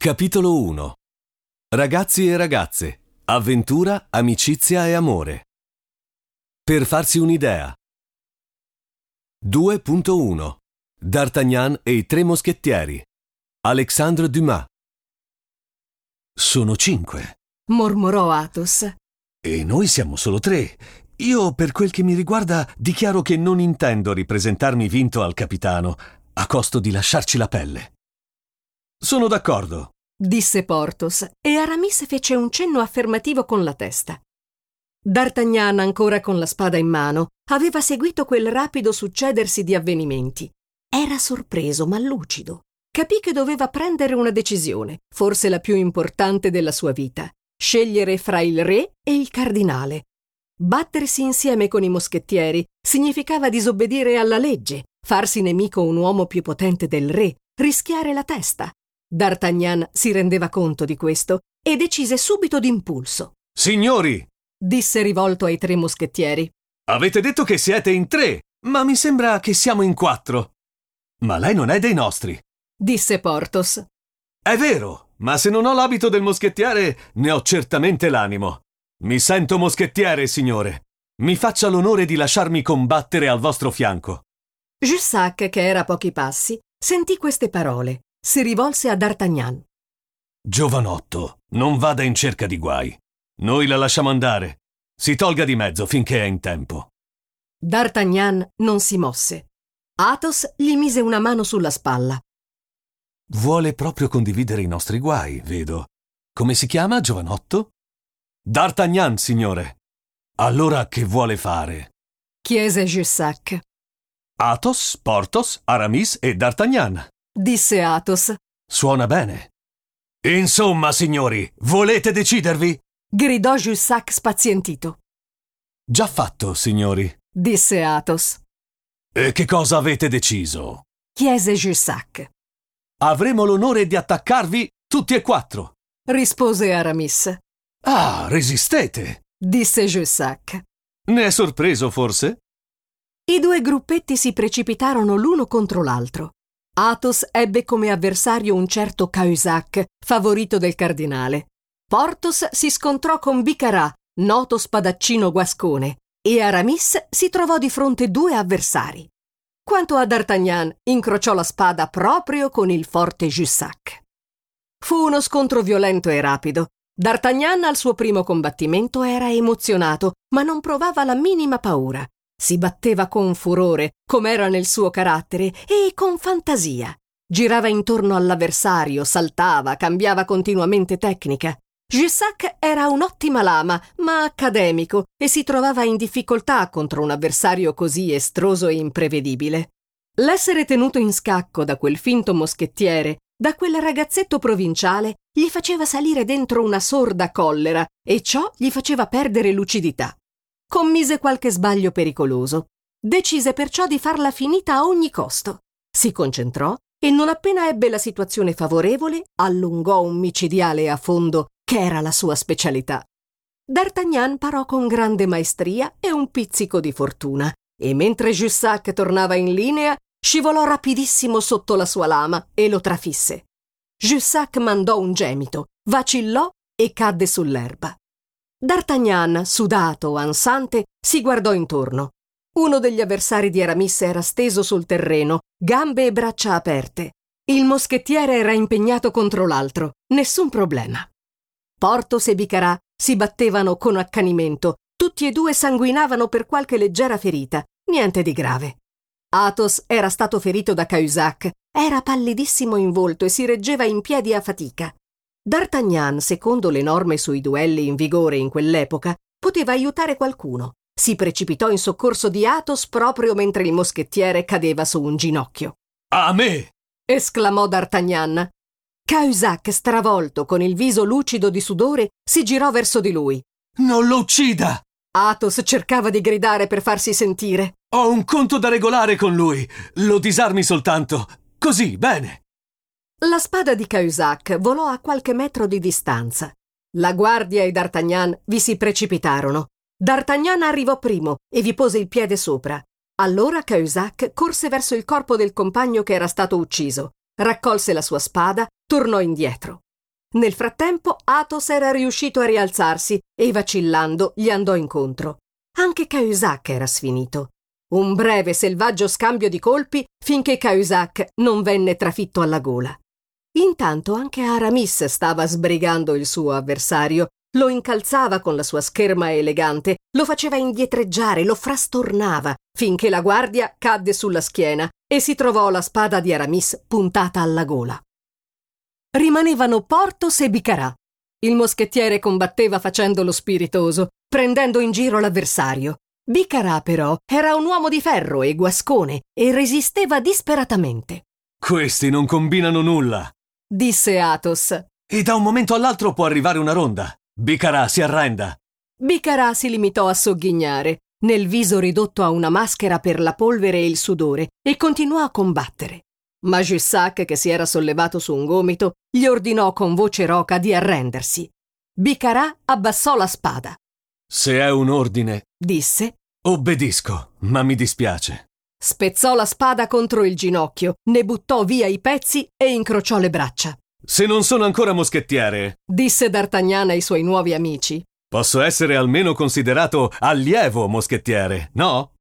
Capitolo 1. Ragazzi e ragazze, avventura, amicizia e amore. Per farsi un'idea. 2.1. D'Artagnan e i tre moschettieri. Alexandre Dumas. Sono 5. Mormorò Athos. E noi siamo solo 3. Io, per quel che mi riguarda, dichiaro che non intendo ripresentarmi vinto al capitano, a costo di lasciarci la pelle. Sono d'accordo, disse Porthos, e Aramis fece un cenno affermativo con la testa. D'Artagnan, ancora con la spada in mano, aveva seguito quel rapido succedersi di avvenimenti. Era sorpreso ma lucido. Capì che doveva prendere una decisione, forse la più importante della sua vita: scegliere fra il re e il cardinale. Battersi insieme con i moschettieri significava disobbedire alla legge, farsi nemico un uomo più potente del re, rischiare la testa. D'Artagnan si rendeva conto di questo e decise subito d'impulso. Signori, Disse rivolto ai tre moschettieri. avete detto che siete in 3, ma mi sembra che siamo in 4. Ma lei non è dei nostri. Disse Porthos. È vero, ma se non ho l'abito del moschettiere, ne ho certamente l'animo. Mi sento moschettiere, signore. Mi faccia l'onore di lasciarmi combattere al vostro fianco. Jussac, che era a pochi passi, sentì queste parole. Si rivolse a D'Artagnan. Giovanotto, non vada in cerca di guai. Noi la lasciamo andare. Si tolga di mezzo finché è in tempo. D'Artagnan non si mosse. Athos gli mise una mano sulla spalla. Vuole proprio condividere i nostri guai, vedo. Come si chiama, giovanotto? D'Artagnan, signore. Allora che vuole fare? Chiese Jussac. Athos, Porthos, Aramis e D'Artagnan. Disse Athos. Suona bene. Insomma, signori, volete decidervi? Gridò Jussac spazientito. Già fatto, signori. Disse Athos. E che cosa avete deciso? Chiese Jussac. Avremo l'onore di attaccarvi tutti e 4. Rispose Aramis. Ah, resistete. Disse Jussac. Ne è sorpreso, forse? I due gruppetti si precipitarono l'uno contro l'altro. Athos ebbe come avversario un certo Cahusac, favorito del cardinale. Porthos si scontrò con Bicarat, noto spadaccino guascone, e Aramis si trovò di fronte 2 avversari. Quanto a D'Artagnan, incrociò la spada proprio con il forte Jussac. Fu uno scontro violento e rapido. D'Artagnan al suo primo combattimento era emozionato, ma non provava la minima paura. Si batteva con furore, com'era nel suo carattere, e con fantasia. Girava intorno all'avversario, saltava, cambiava continuamente tecnica. Jussac era un'ottima lama, ma accademico, e si trovava in difficoltà contro un avversario così estroso e imprevedibile. L'essere tenuto in scacco da quel finto moschettiere, da quel ragazzetto provinciale, gli faceva salire dentro una sorda collera, e ciò gli faceva perdere lucidità. Commise qualche sbaglio pericoloso. Decise perciò di farla finita a ogni costo. Si concentrò e non appena ebbe la situazione favorevole, allungò un micidiale a fondo, che era la sua specialità. D'Artagnan parò con grande maestria e un pizzico di fortuna, e mentre Jussac tornava in linea, scivolò rapidissimo sotto la sua lama e lo trafisse. Jussac mandò un gemito, vacillò e cadde sull'erba. D'Artagnan, sudato, ansante, si guardò intorno. Uno degli avversari di Aramis era steso sul terreno, gambe e braccia aperte. Il moschettiere era impegnato contro l'altro. Nessun problema. Porthos e Bicarat si battevano con accanimento. Tutti e 2 sanguinavano per qualche leggera ferita. Niente di grave. Athos era stato ferito da Cahusac. Era pallidissimo in volto e si reggeva in piedi a fatica. D'Artagnan, secondo le norme sui duelli in vigore in quell'epoca, poteva aiutare qualcuno. Si precipitò in soccorso di Athos proprio mentre il moschettiere cadeva su un ginocchio. A me! Esclamò D'Artagnan. Cahusac, stravolto, con il viso lucido di sudore, si girò verso di lui. Non lo uccida! Athos cercava di gridare per farsi sentire. Ho un conto da regolare con lui. Lo disarmi soltanto. Così, bene. La spada di Cahusac volò a qualche metro di distanza. La guardia e D'Artagnan vi si precipitarono. D'Artagnan arrivò primo e vi pose il piede sopra. Allora Cahusac corse verso il corpo del compagno che era stato ucciso, raccolse la sua spada, tornò indietro. Nel frattempo Athos era riuscito a rialzarsi e, vacillando, gli andò incontro. Anche Cahusac era sfinito. Un breve selvaggio scambio di colpi finché Cahusac non venne trafitto alla gola. Intanto anche Aramis stava sbrigando il suo avversario, lo incalzava con la sua scherma elegante, lo faceva indietreggiare, lo frastornava, finché la guardia cadde sulla schiena e si trovò la spada di Aramis puntata alla gola. Rimanevano Porthos e Bicarat. Il moschettiere combatteva facendo lo spiritoso, prendendo in giro l'avversario. Bicarat, però, era un uomo di ferro e guascone e resisteva disperatamente. Questi non combinano nulla, disse Athos. e da un momento all'altro può arrivare una ronda. Bicarat si arrenda. Bicarat si limitò a sogghignare, nel viso ridotto a una maschera per la polvere e il sudore, e continuò a combattere. Ma Jussac, che si era sollevato su un gomito, gli ordinò con voce roca di arrendersi. Bicarat abbassò la spada. Se è un ordine, disse, obbedisco, ma mi dispiace. Spezzò la spada contro il ginocchio, ne buttò via i pezzi e incrociò le braccia. Se non sono ancora moschettiere, disse D'Artagnan ai suoi nuovi amici, posso essere almeno considerato allievo moschettiere, no?